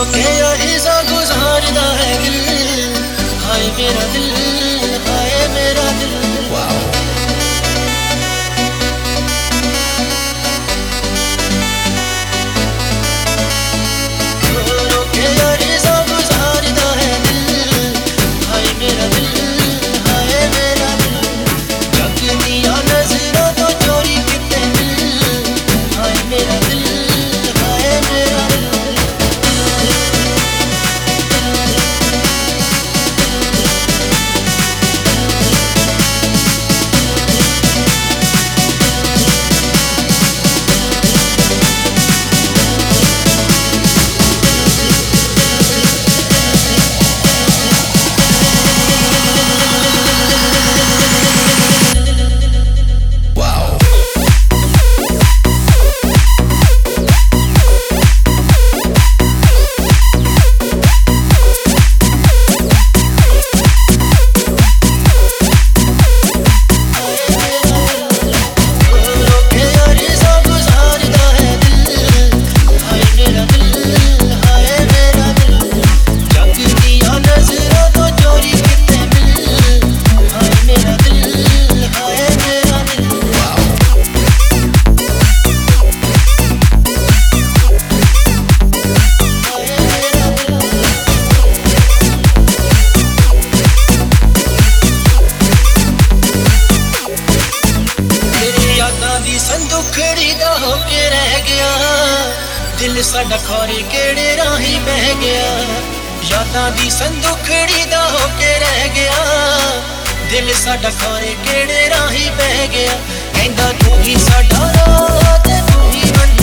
के अजीजा गुजारदा है दिल, हाय मेरा दिल, हाय मेरा दिल। के अजीजा गुजारदा है दिल, हाय मेरा दिल, हाय मेरा दिल। जग दिया नजरों तो चोरी किते दिल, हाय मेरा दिल, हाय मेरा दिल। संदुखड़ी दा होके रह गया दिल साडा खोरे केड़े राही बह गया। यादां दी संदुखड़ी दा होके रह गया दिल साडा खोरे केड़े राही बह गया। कहंदा तू ही साडा राह ते तू ही